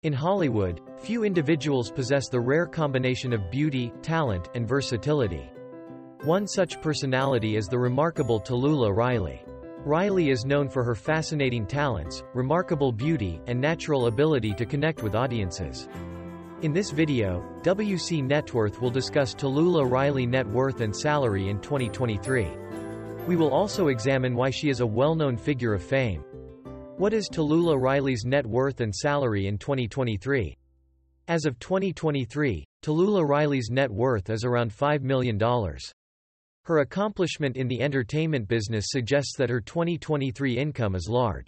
In Hollywood, few individuals possess the rare combination of beauty, talent, and versatility. One such personality is the remarkable Talulah Riley. Riley is known for her fascinating talents, remarkable beauty, and natural ability to connect with audiences. In this video, WC Networth will discuss Talulah Riley net worth and salary in 2023. We will also examine why she is a well-known figure of fame. What is Talulah Riley's net worth and salary in 2023? As of 2023, Talulah Riley's net worth is around $5 million. Her accomplishment in the entertainment business suggests that her 2023 income is large.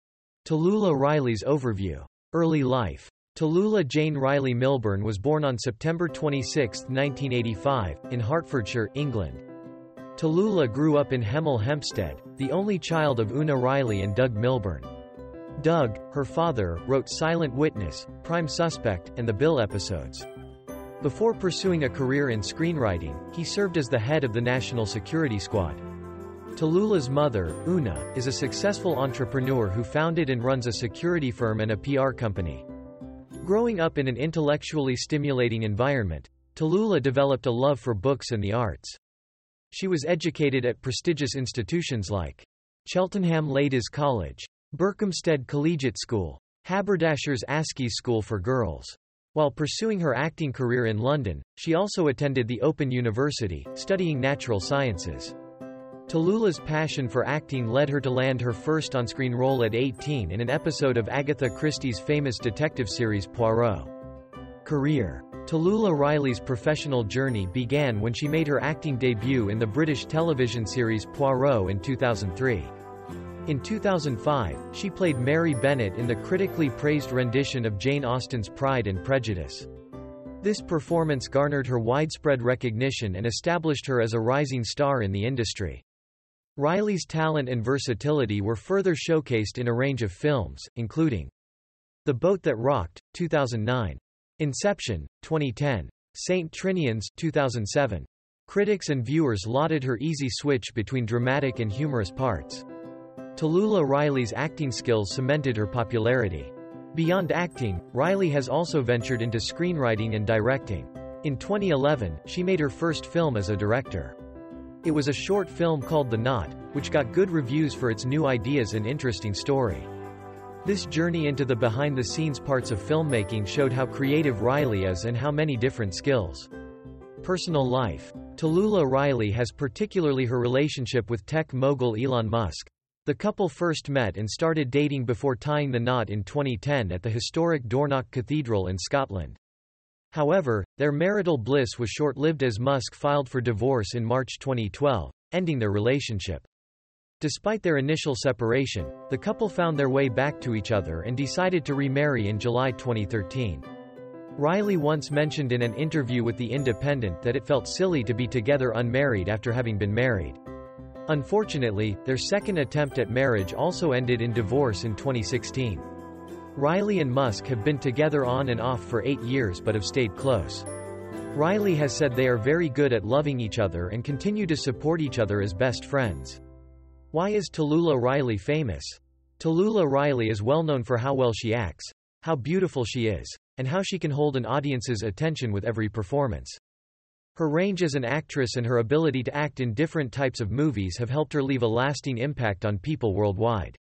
Talulah Riley's overview. Early life. Talulah Jane Riley Milburn was born on September 26, 1985, in Hertfordshire, England. Talulah grew up in Hemel Hempstead, the only child of Una Riley and Doug Milburn. Doug, her father, wrote Silent Witness, Prime Suspect, and The Bill episodes. Before pursuing a career in screenwriting, he served as the head of the National Security Squad. Talulah's mother, Una, is a successful entrepreneur who founded and runs a security firm and a PR company. Growing up in an intellectually stimulating environment, Talulah developed a love for books and the arts. She was educated at prestigious institutions like Cheltenham Ladies College, Berkhamsted Collegiate School, Haberdasher's Aske's School for Girls. While pursuing her acting career in London, she also attended the Open University, studying natural sciences. Talulah's passion for acting led her to land her first on-screen role at 18 in an episode of Agatha Christie's famous detective series Poirot. Career. Talulah Riley's professional journey began when she made her acting debut in the British television series Poirot in 2003. In 2005, she played Mary Bennet in the critically praised rendition of Jane Austen's Pride and Prejudice. This performance garnered her widespread recognition and established her as a rising star in the industry. Riley's talent and versatility were further showcased in a range of films, including The Boat That Rocked, 2009, Inception, 2010, St. Trinians, 2007. Critics and viewers lauded her easy switch between dramatic and humorous parts. Talulah Riley's acting skills cemented her popularity. Beyond acting, Riley has also ventured into screenwriting and directing. In 2011, she made her first film as a director. It was a short film called The Knot, which got good reviews for its new ideas and interesting story. This journey into the behind-the-scenes parts of filmmaking showed how creative Riley is and how many different skills. Personal life. Talulah Riley has particularly her relationship with tech mogul Elon Musk. The couple first met and started dating before tying the knot in 2010 at the historic Dornoch Cathedral in Scotland. However, their marital bliss was short-lived as Musk filed for divorce in March 2012, ending their relationship. Despite their initial separation, the couple found their way back to each other and decided to remarry in July 2013. Riley once mentioned in an interview with The Independent that it felt silly to be together unmarried after having been married. Unfortunately, their second attempt at marriage also ended in divorce in 2016. Riley and Musk have been together on and off for 8 years but have stayed close. Riley has said they are very good at loving each other and continue to support each other as best friends. Why is Talulah Riley famous? Talulah Riley is well known for how well she acts, how beautiful she is, and how she can hold an audience's attention with every performance. Her range as an actress and her ability to act in different types of movies have helped her leave a lasting impact on people worldwide.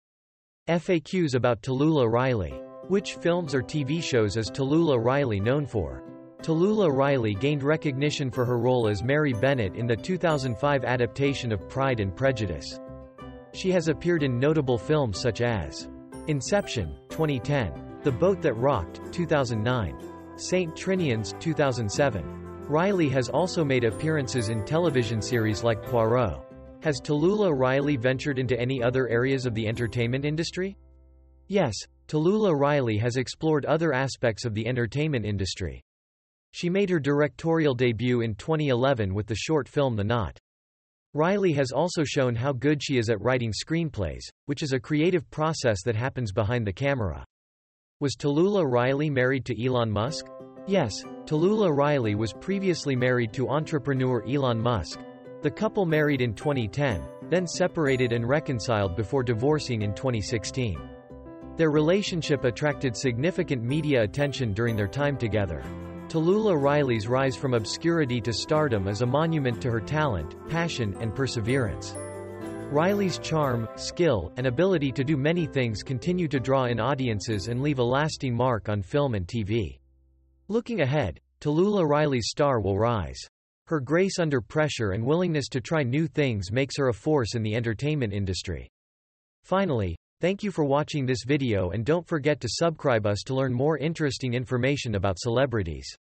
FAQs about Talulah Riley. Which films or TV shows is Talulah Riley known for? Talulah Riley gained recognition for her role as Mary Bennet in the 2005 adaptation of Pride and Prejudice. She has appeared in notable films such as Inception, 2010, The Boat That Rocked, 2009, St. Trinians, 2007. Riley has also made appearances in television series like Poirot. Has Talulah Riley ventured into any other areas of the entertainment industry? Yes, Talulah Riley has explored other aspects of the entertainment industry. She made her directorial debut in 2011 with the short film The Knot. Riley has also shown how good she is at writing screenplays, which is a creative process that happens behind the camera. Was Talulah Riley married to Elon Musk? Yes, Talulah Riley was previously married to entrepreneur Elon Musk. The couple married in 2010, then separated and reconciled before divorcing in 2016. Their relationship attracted significant media attention during their time together. Tallulah Riley's rise from obscurity to stardom is a monument to her talent, passion, and perseverance. Riley's charm, skill, and ability to do many things continue to draw in audiences and leave a lasting mark on film and TV. Looking ahead, Tallulah Riley's star will rise. Her grace under pressure and willingness to try new things makes her a force in the entertainment industry. Finally, thank you for watching this video and don't forget to subscribe us to learn more interesting information about celebrities.